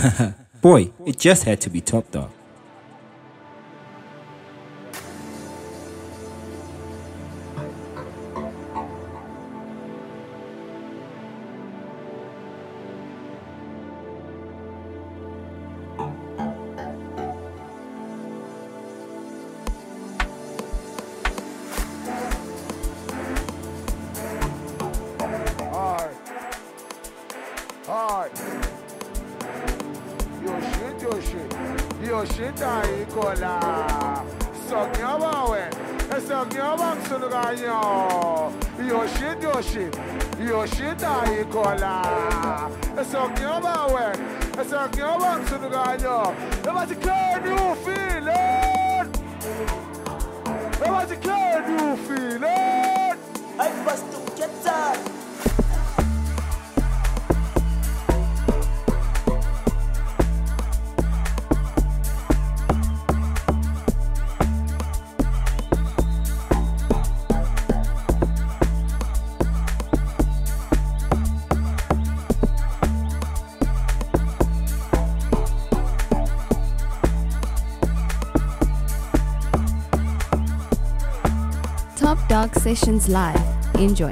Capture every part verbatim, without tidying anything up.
Boy, it just had to be Top Dog. Top Dog Sessions Live. Enjoy.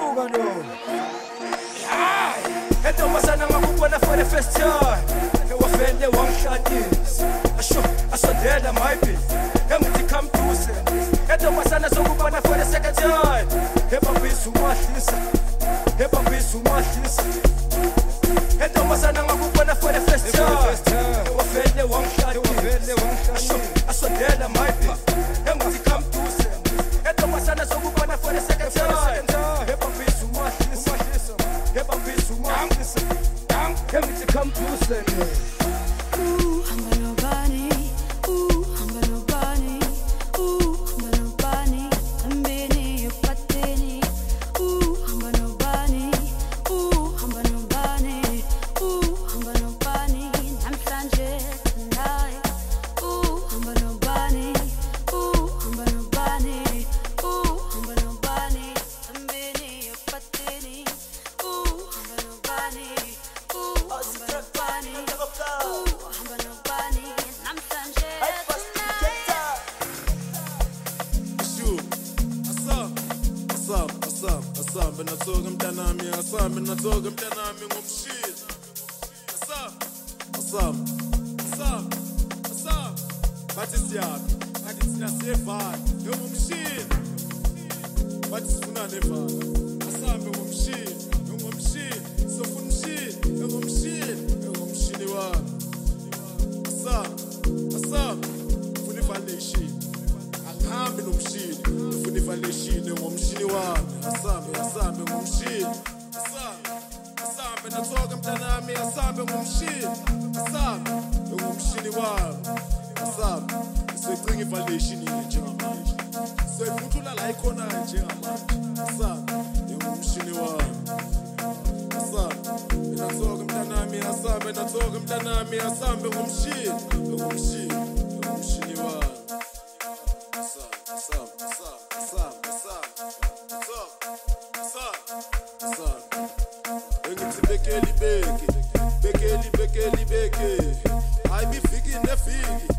Uyavuka lo. Hayi, entombazana ngakubona for the first time. Ewafende wangishadisa. Asho, asondela maybe. Engithi come close. Entombazana zokubona for the second time. Ebabisa umahlisa. Ebabisa umahlisa. Entombazana ngakubona for the first time. Ewafende wangishadisa. Asho, asondela maybe. Engithi come close. Entombazana zokubona for the second time. Ebabisa umahlisa. Ebabisa umahlisa. Engithi come close. Ooh, hamba nobani. Ooh, hamba nobani. Ooh, hamba nobani. Ambeni yopateni. Ooh, hamba nobani. Ooh, hamba nobani. Ooh, hamba nobani. Namhlanje tonight. Ooh, hamba nobani. Ooh, hamba nobani. Ooh, hamba nobani. Ambeni yopateni. Ooh, hamba nobani. Ooh, hamba nobani. Ooh, hamba nobani. Namhlanje tonight. Asam, asam, asam, asam, benathoka mntanami, asam, benathoka mntanami ngomshini. Asam, asam, asam, asam. Bathi siyaphi? Bathi thina siyevana, ngomshini. Bathi sifuna nevana. Asam ngomshini, ngomshini, sofuna umshini, ngomshini, ngomshini wami. Asam, asam, funa foundation. Angihambi nomshini, ufuna ivaleshini ngomshini wami. Asambe, asambe ngomshini. Asambe, asambe nathoka mntanami, asambe ngomshini. Asambe ngomshini wami. Asambe, secinga ivaleshini njengamanje. Sefuthula la ikhona njengamanje. Asambe ngomshini wami. Asambe, nathoka mntanami, asambe nathoka mntanami, asambe ngomshini, ngomshini, ngomshini wami. Bekeli beke, bekeli bekeli beke. I be fiki ne fiki.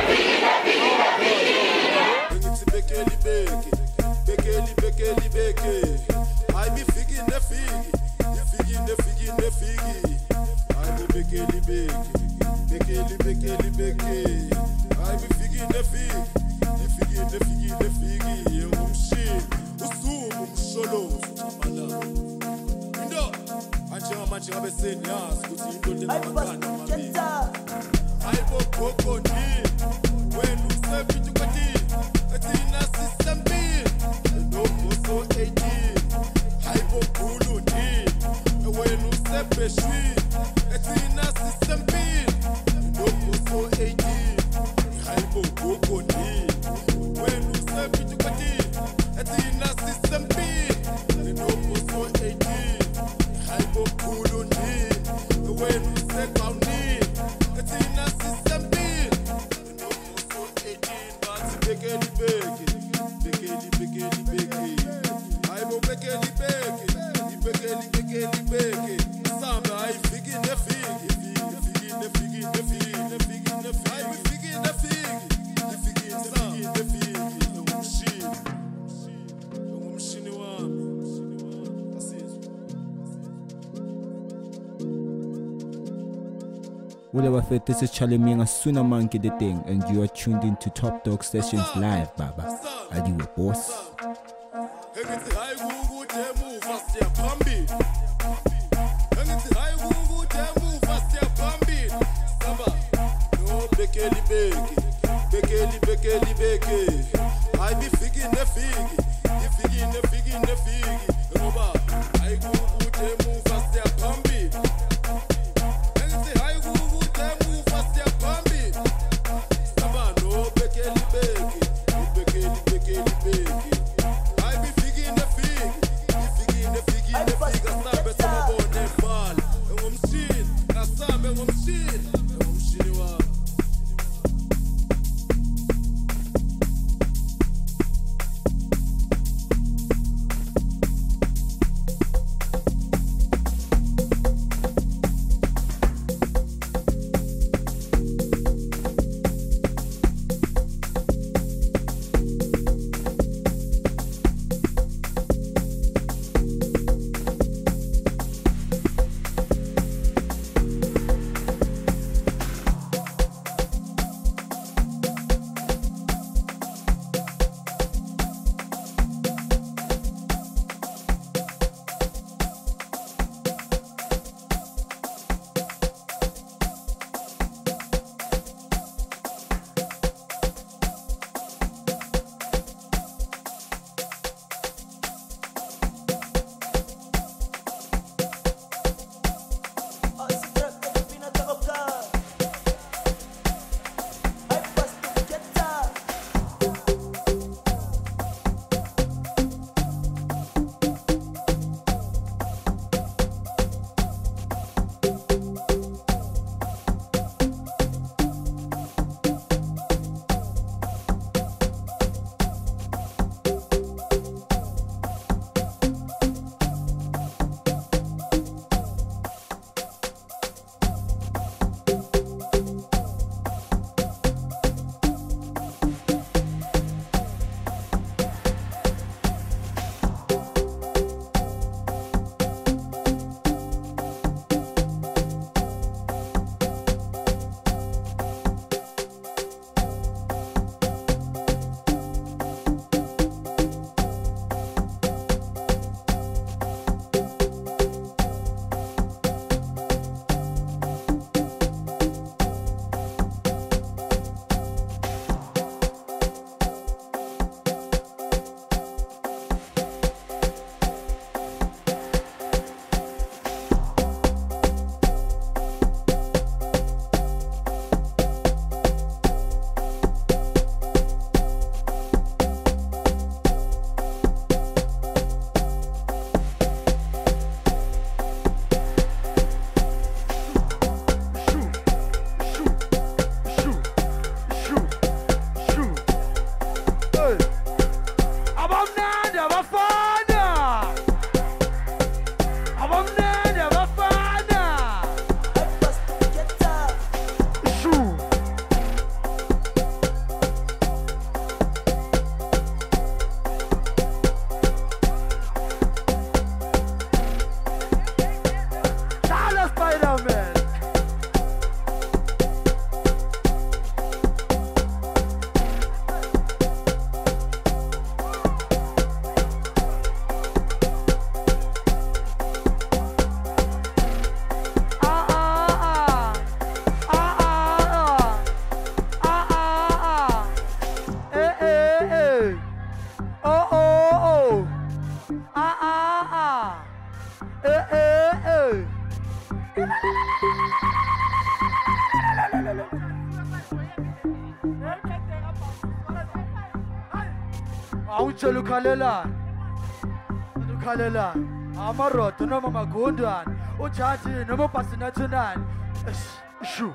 Engithi bekeli beke, bekeli bekeli beke. I be fiki ne fiki, fiki ne fiki ne fiki. I be bekeli beke, bekeli bekeli beke. I be fiki ne fiki, fiki ne fiki ne fiki. Ngumshini, usuku umsholozo amala. Indo njengamanje ngabe seniyazi ukuthi indoda emakana mabili hayibo gogo ni wena usephithi kwathi athina sisambili noboso eighteen hayibo khulu ni wena usebheshwi athina sisambili noboso eighteen hayibo gogo ni wena usephithi kwathi athina sisambili noboso eighteen hayibo khulu ni wena useqawuni athina sisempili nomuso eighteen bathi bekeli beke bekeli bekeli beke hayibo bekeli beke ibekeli bekeli beke samba ayifiki nefiki ifiki nefiki nefiki nefiki nefiki ayifiki nefiki ifiki nefiki nefiki ngumshini ngumshini wami. Whatever fit, this is Charlie Minga Suna Monkey the thing, and you are tuned into Top Dog Sessions live, Baba. Are you a boss? Bekeli beke, bekeli bekeli beke. I be figi ne figi, the figi ne figi ne figi. Roba, I go to move fast ya pambi. Bekeli bekeli beke, I be figi ne figi, the figi ne figi ne Eh, eh, eh. Awutshela ukhalelana. Ukhalelana. Amarodo noma magundane. Ujaji noma ubhasinathunani. Shu.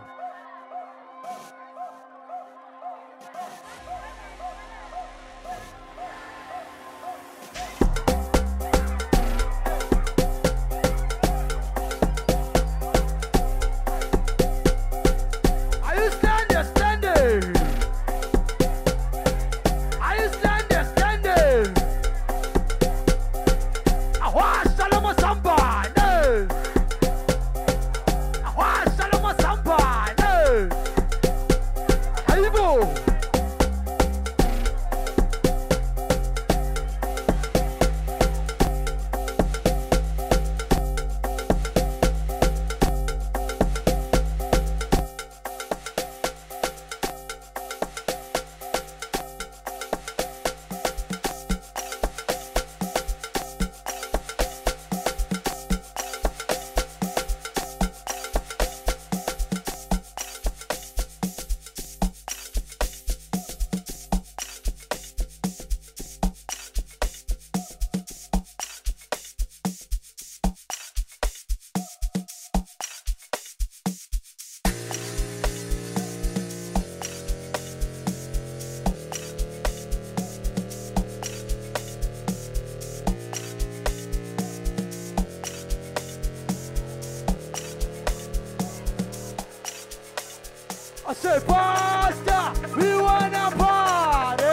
I say, Pastor, we wanna party.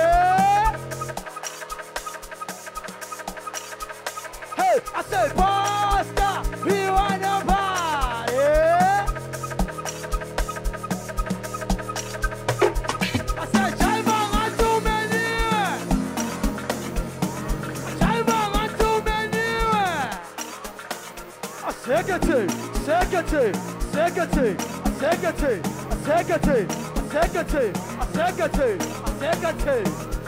Hey, I say, Pastor, we wanna party. I say, Jaiva and too many. Jaiva and too many. I secretary, secretary, secretary, secretary. Secretary, secretary, secretary, secretary.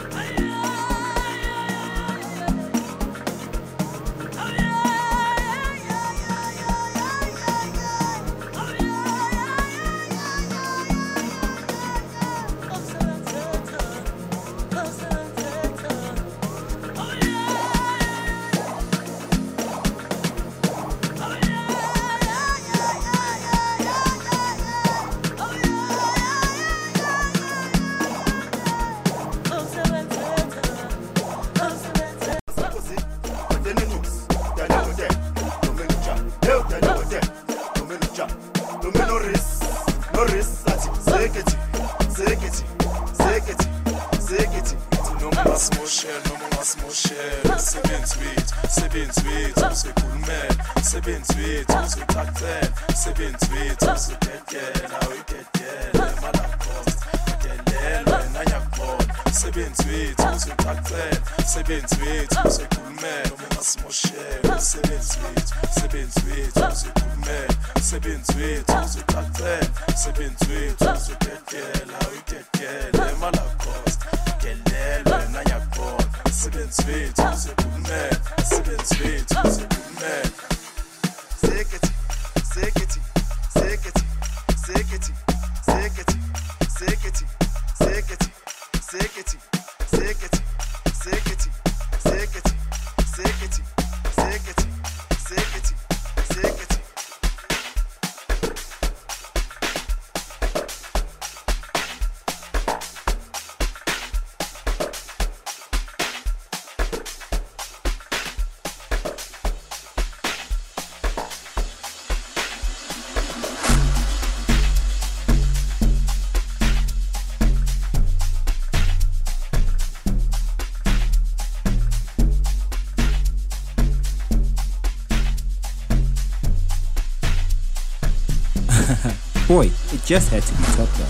Boy, it just had to be Top Dog.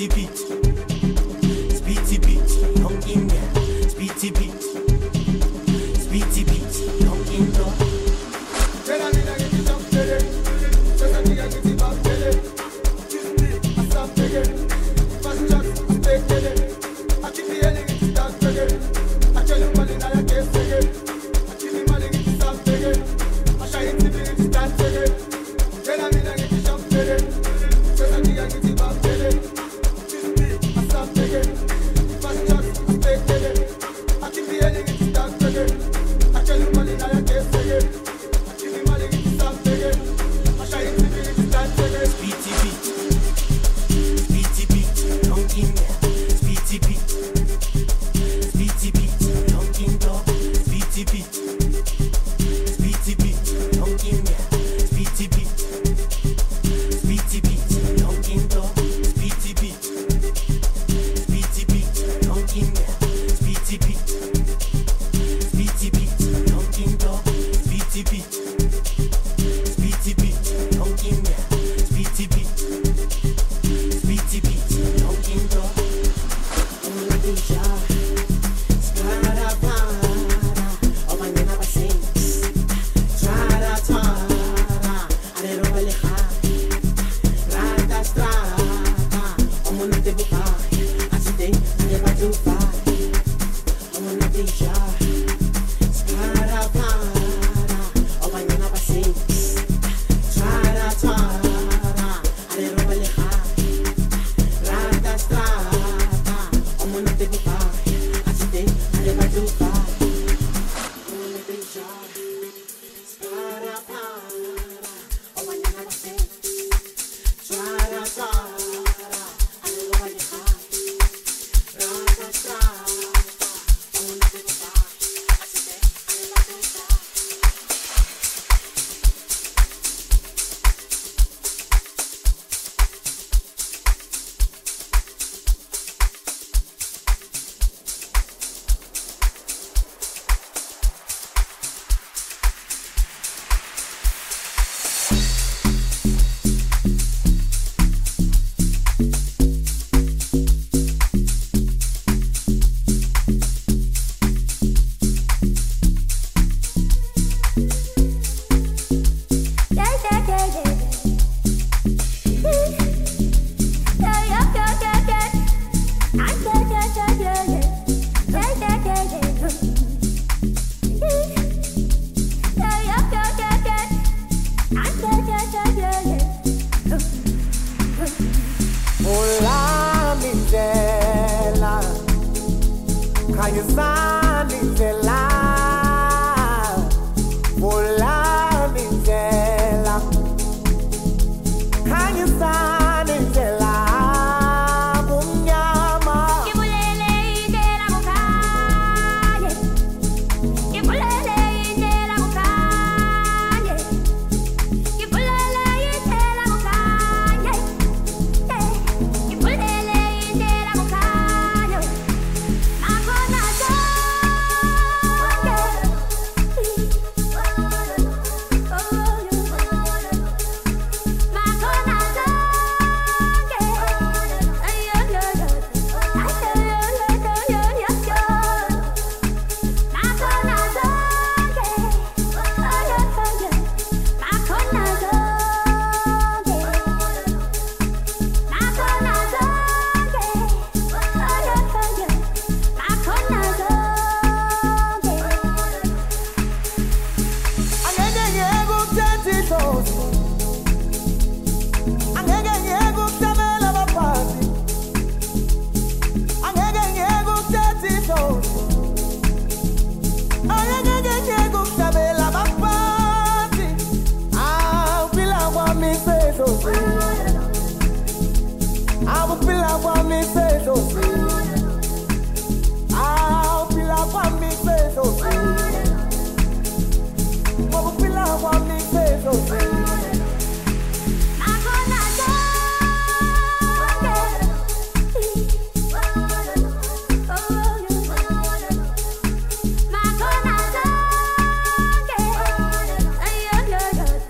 Speedy beat, speedy beat, long in there. Speedy beat, speedy beat, long in there.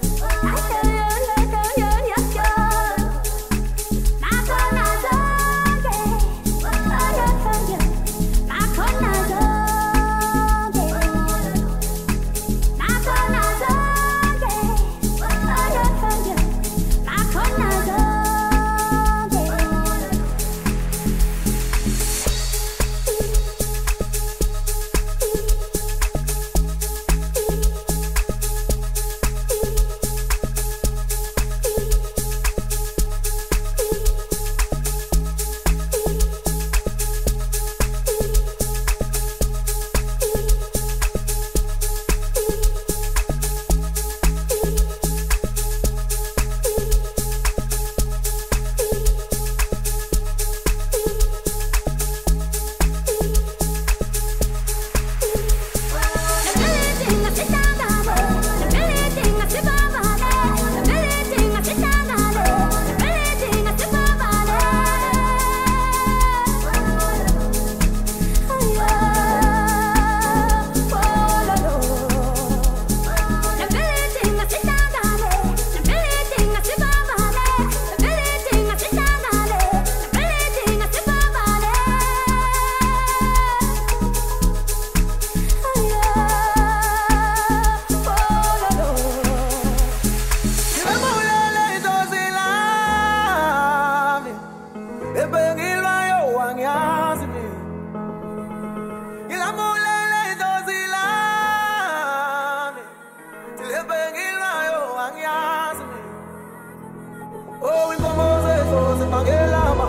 Makonazo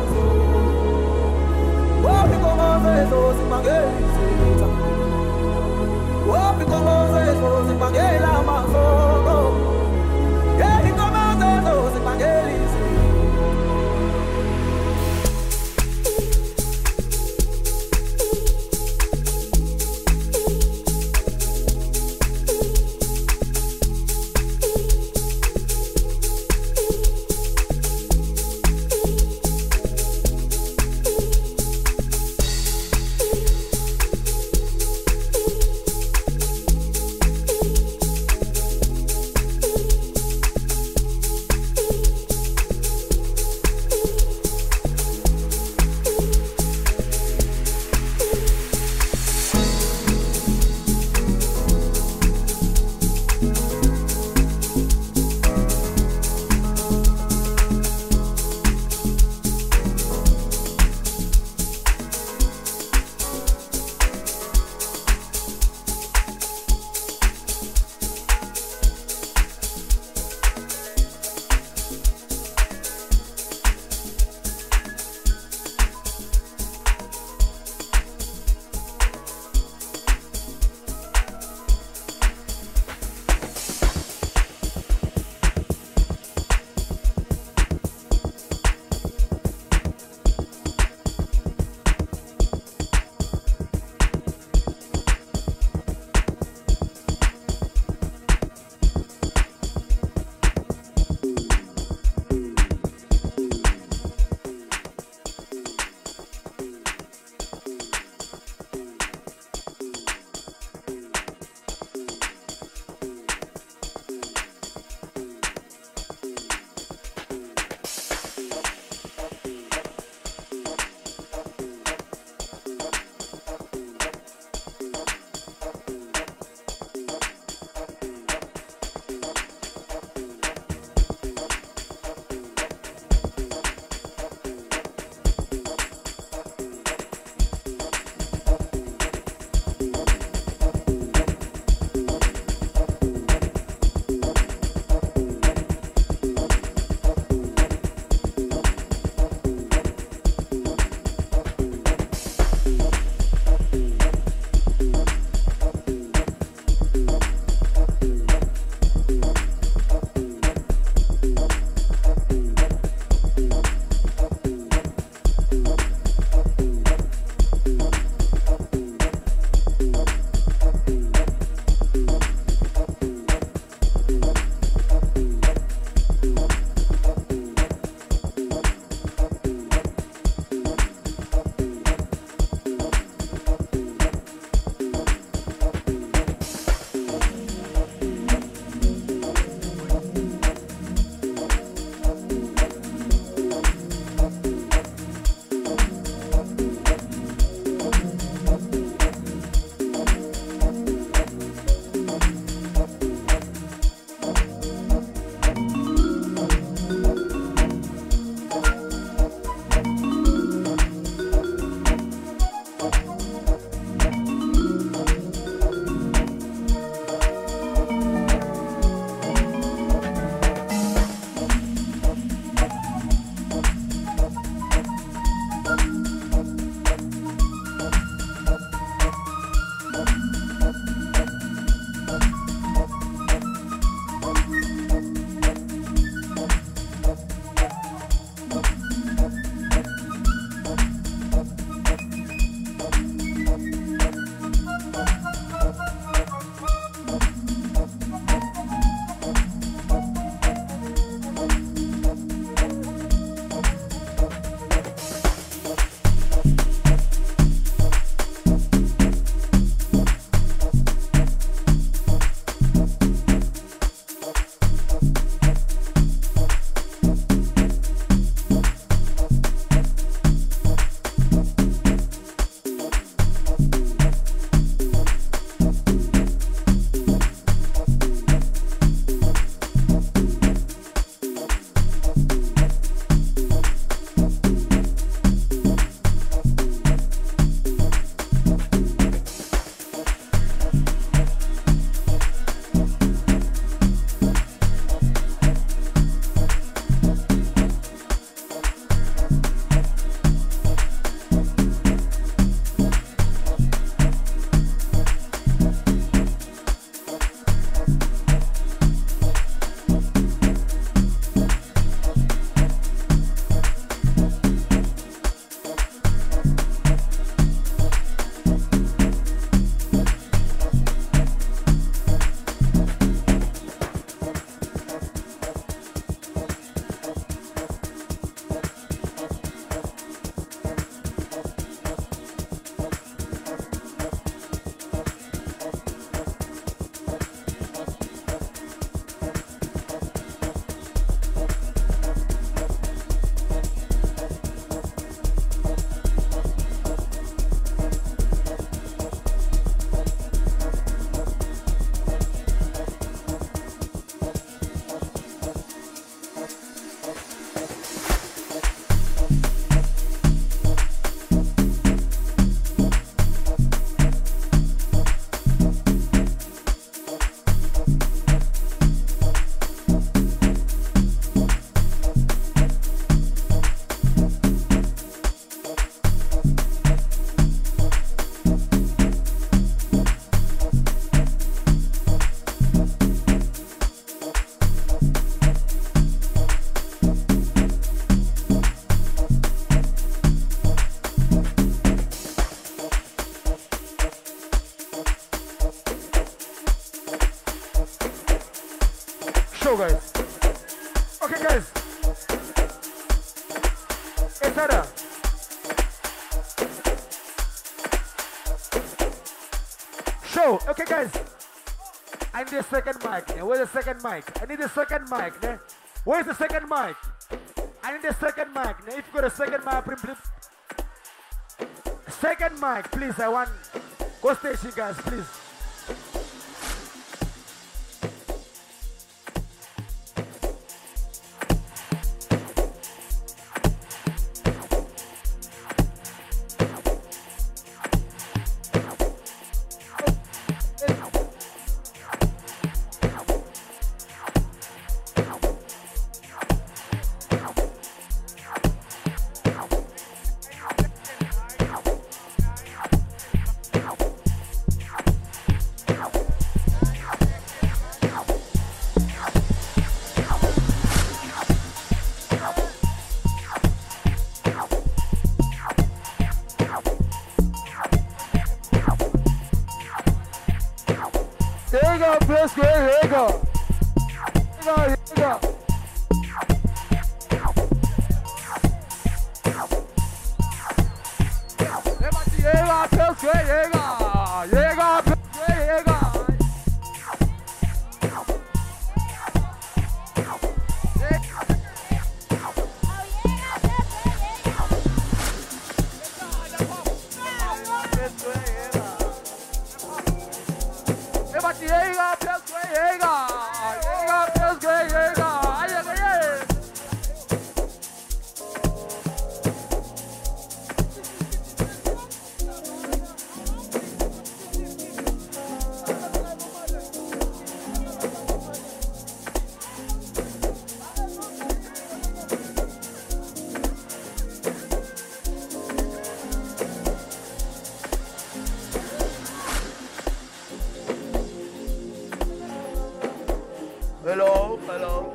mazo. Wapi ngoma zezo zibangela izitha. Wapi ngoma zezo zibangela mazo. Yeah, ngoma zezo zibangela izitha. Sarah. Show. Okay, guys. I need a second mic. Ne? Where's the second mic? I need a second mic. Ne? Where's the second mic? I need a second mic. Ne? If you got a second mic, please. Second mic, please. I want. Go station, guys, please. Hello, hello.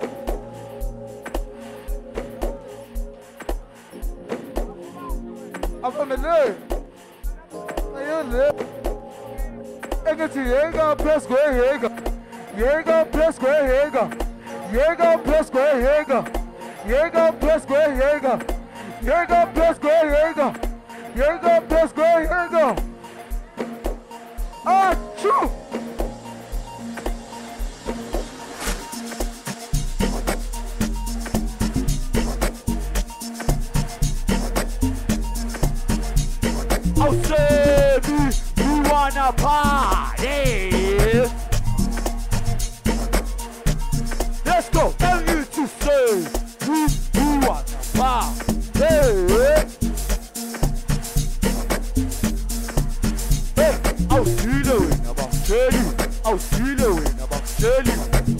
I'm from the name. I live. Egati Yega plus go Yega. Yega plus go Yega. Yega plus go Yega. Yega plus go Yega. Yega plus go Yega. Yega plus go Yega. Ah, true. I'll say me, we wanna party. Let's go. Tell you to say we, we wanna party. Hey, I'll see the win about tell you. I'll see the win about tell you.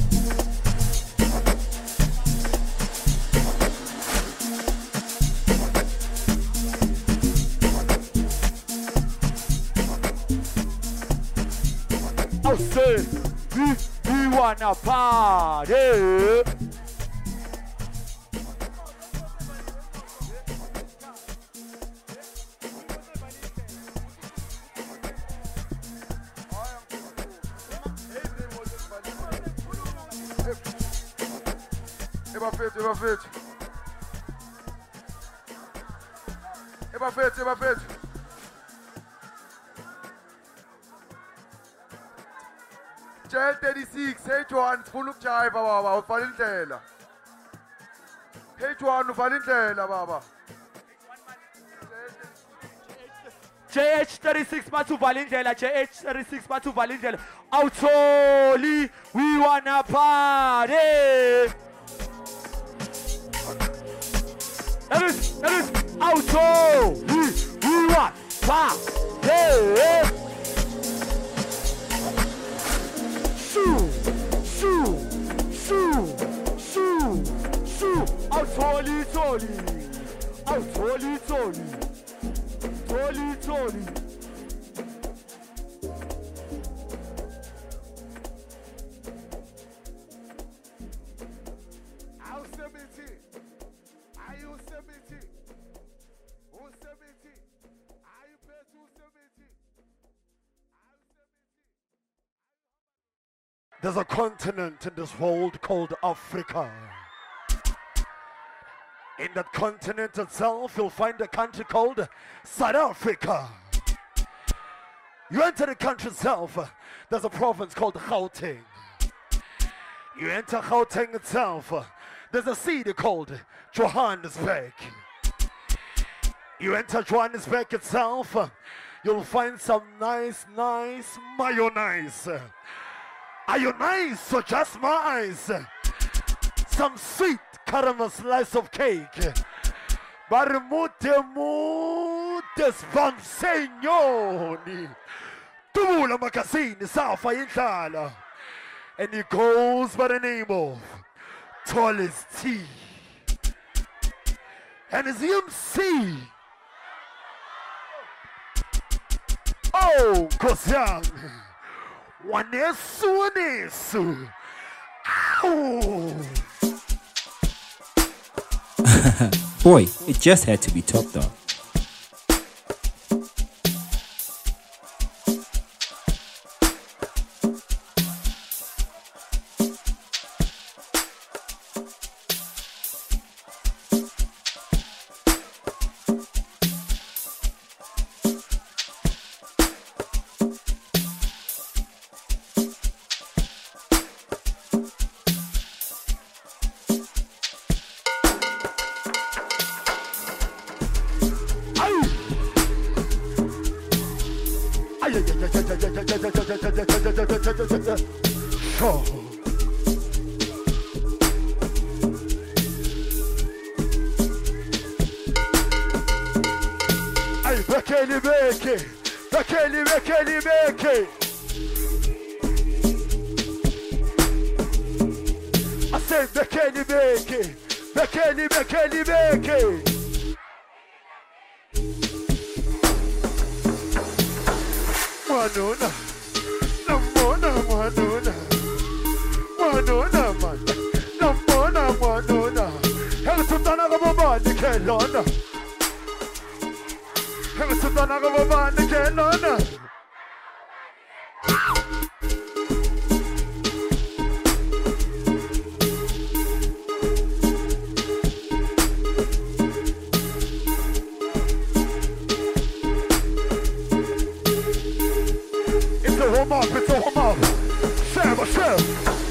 I'll say, we, we wanna party. Eba fit, eba fit. Eba fit, eba fit. J thirty-six, H one, sifuna ukujayiva baba, uvala indlela. H one uvala indlela baba. J H thirty-six bathu valindlela, J H thirty-six bathu valindlela. Awutholi, we wanna party. That is, that is, awutholi, we wanna party. Shoo, shoo, shoo, shoo, shoo. Awutholi, tholi, awutholi, tholi. Toli, Toli. I'll seventy. Are you seventy? Who's seventy? Are you paid two seventy? There's a continent in this world called Africa. In that continent itself, you'll find a country called South Africa. You enter the country itself, there's a province called Gauteng. You enter Gauteng itself, there's a city called Johannesburg. You enter Johannesburg itself, you'll find some nice, nice mayonnaise. Are you nice or just my eyes? Some sweet caramel slice of cake. Barimute mute svansenyoni. Tubula makasini safa yinhlala. And he goes by the name of Tallest T. And his M C. Oh, Kosiang. Wanesu wanesu. Ow. Boy, it just had to be Top Dog. Bekeli beke, bekeli bekeli beke. I said bekeli beke, bekeli bekeli beke. Manuna, namona manuna, manuna man, namona manuna. Hela tutana kama bani kelona. Hela tutana kama bani kelona. It's a warm up, it's a warm up. Share, share.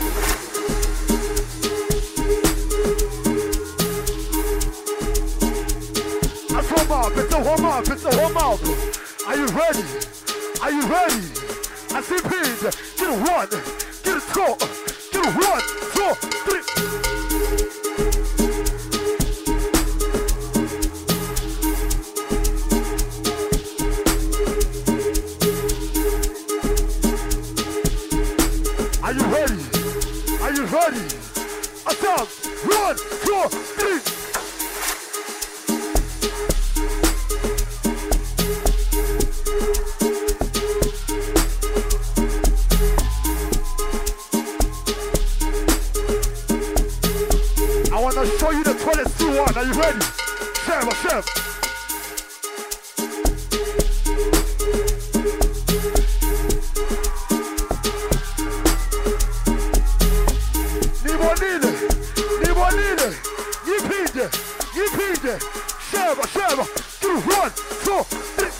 It's a warm up, it's a warm up, it's a warm up. Are you ready? Are you ready? I see Pete. Get a one, get a two, get a one, two, three. Are you ready? Are you ready? A count. One, two, three. I want to show you the twenty two one. Are you ready? Chef, chef. Nibonile, Nibonile, Yipide, Yipide, Sheva, Sheva, two, one, two, three.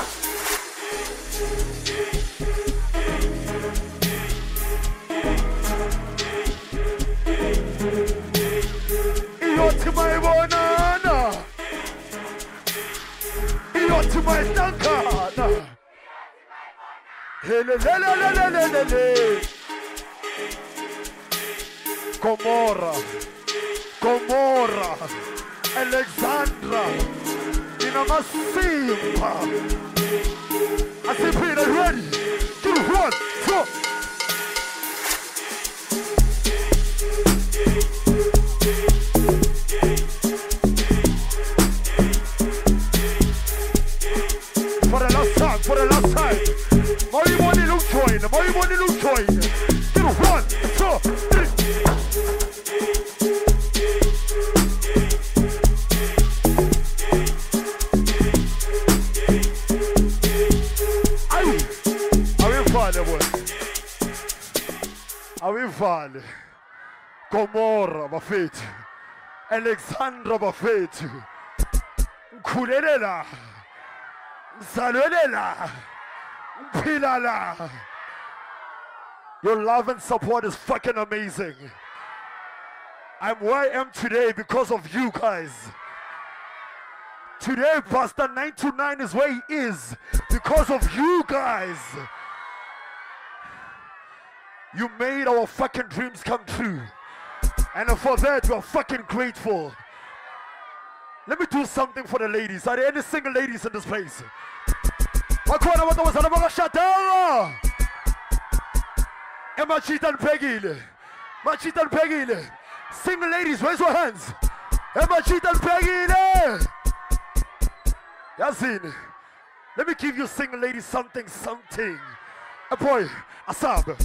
Iyoti my banana, Iyoti my dankana. Hele, hele, hele, hele, hele. Gomorra, Gomorra, Alexandra, Inamasimba. I see Peter ready. Two, one, two. For the last time, for the last time. More money look join, more money look join. Two, one, two, three. Avevale Gomorra, Bafete, Alexandra Bafetu. Kulelela. Salulela. Pilala. Your love and support is fucking amazing. I'm where I am today because of you guys. Today, Pastor nine two nine is where he is because of you guys. You made our fucking dreams come true. And for that, we're fucking grateful. Let me do something for the ladies. Are there any single ladies in this place? Emma Cheetan Peggy. Machitan Peggy. Single ladies, raise your hands. Emma Cheetan Peggy. Yasin, let me give you single ladies something, something. A boy, Asab.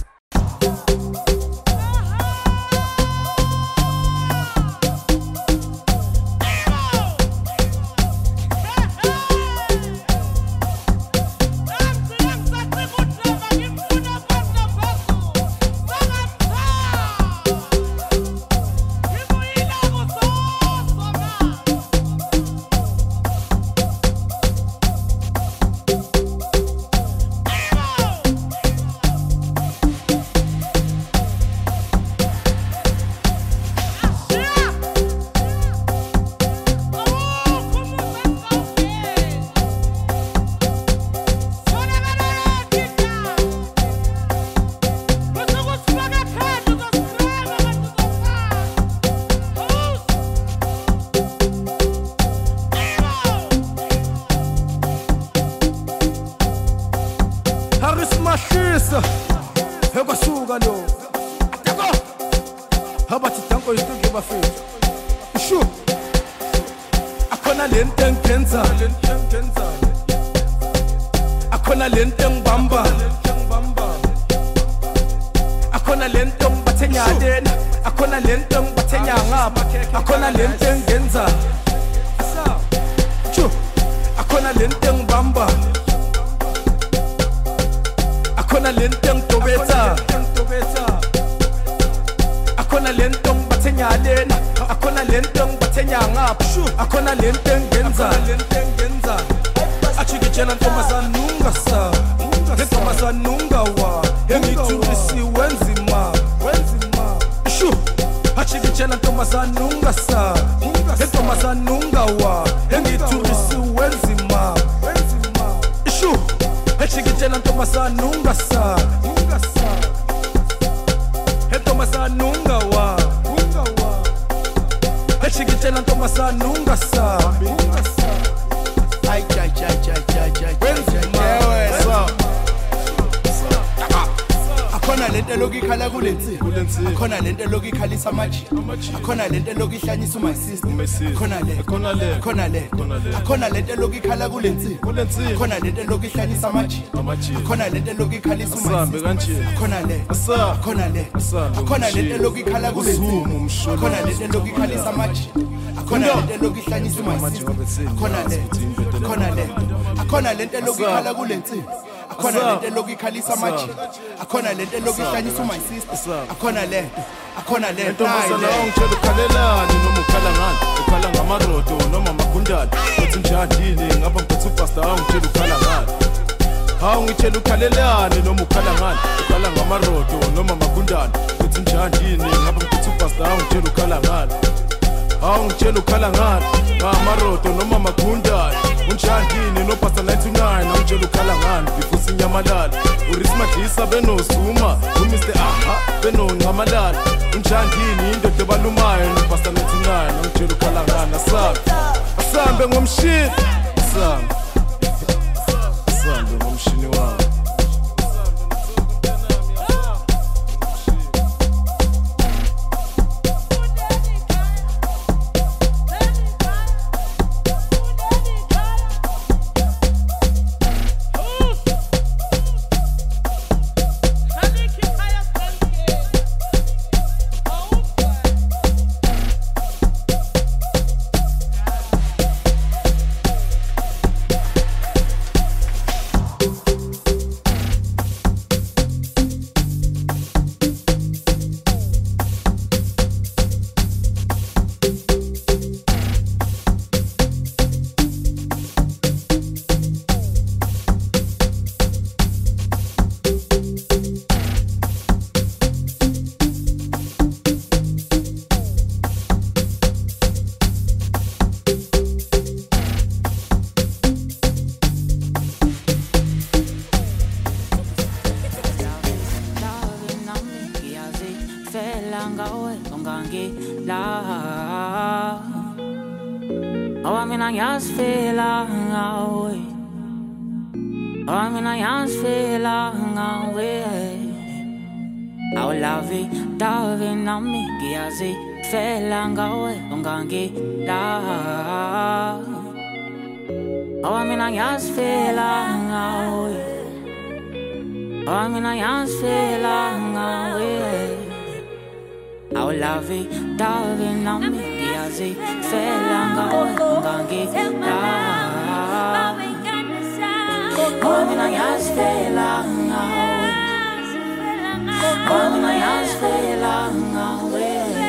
Akona lento lokikhala kulensi akona lento lokihlanisa amaji akona lento lokikhalisa umasambe kanje akona le akona le akona lento lokikhala kulensi akona lento lokikhalisa amaji akona lento lokihlanisa umasambe akona le akona le akona lento lokikhala kulensi akona lento lokikhalisa amaji akona lento lokihlanisa umasambe akona le akona le ntombazana ungitshela ukhalelani noma ukhala ngani ukhala ngamarodo noma magundane uthi njani ngapha ngiphethe upastor ungitshela ukhala ngani hawu ngitshela ukhalelani noma ukhala ngani ukhala ngamarodo noma magundane uthi njani ngapha ngiphethe upastor ungitshela ukhala ngani hawu ngitshela ukhala ngani ngamarodo noma magundane unjani no pastor nine two nine ungitshela ukhala ngani bifusi nyamalala urismadisa benozuma uMr aha benoncamalala unjani indoda ebalumayo no pastor nine two nine ungitshela ukhala ngani asabe asambe ngomshini asambe asambe ngomshini wami Oh, mina ngiyazifela ngawe. Oh, mina ngiyazifela ngawe. Awulavi davi nami ngiyazifela ngawe ungangila. Oh, mina ngiyazifela ngawe. Oh, mina ngiyazifela ngawe. Awulavi davi nami ngiyazifela ngawe ungangila. Oh, mina ngiyazifela ngawe. Oh, mina ngiyazifela ngawe.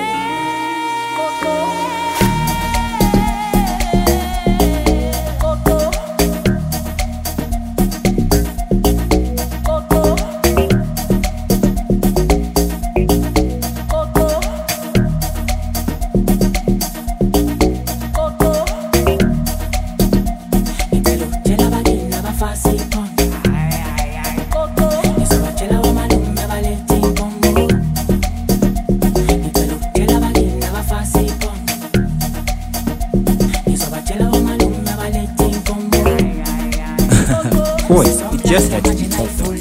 Boys, it just had to be top dog.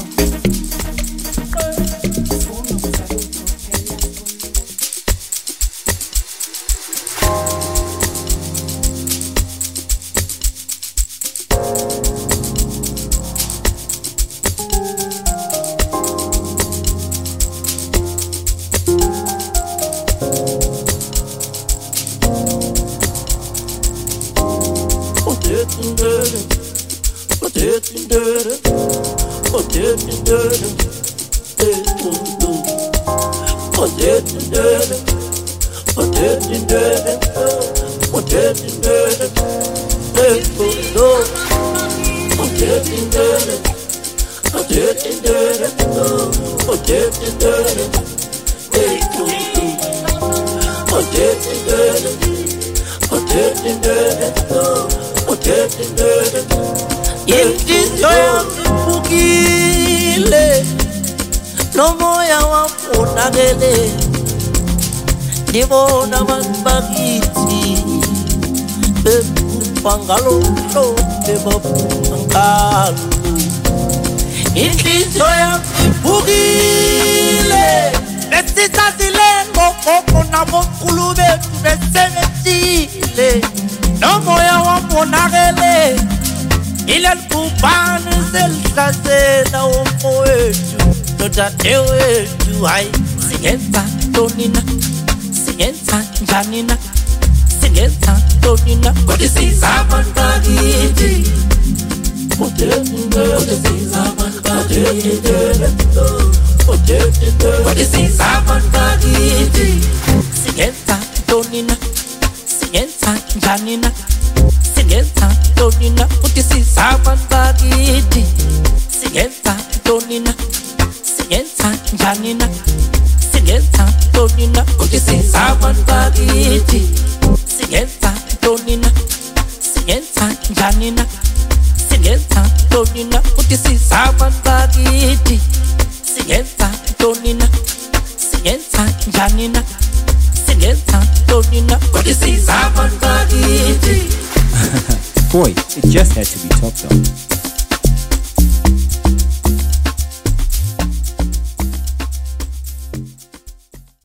Inhliziyo yami ibukile, nomoya wami unakele. Ngibona abantu bakithi bephupha ngalo mhlophe baphupha ngalo. Inhliziyo yami ibukile, besisazile ngogogo nabokhulu bethu besebenzile. Nomoya wami unakele, ileli bhubhane selihlasela umfowethu nodadewethu. Hayi, singenza ntoni na? Singenza njani na? Singenza ntoni na? Kodwa sizabantu bakithi, kodwa sizabantu bakithi, kodwa sizabantu bakithi. Singenza ntoni na? Singenza njani na? Singenza ntoni na? Kodwa sizabantu bakithi. Singenza ntoni na? Singenza njani na? Singenza ntoni na? Kodwa sizabantu bakithi. Singenza ntoni na? Singenza njani na? Singenza ntoni na? Kodwa sizabantu bakithi. Singenza ntoni na? Singenza njani na? Singenza ntoni na? Kodwa sizabantu bakithi. Boy, it just had to be top dog.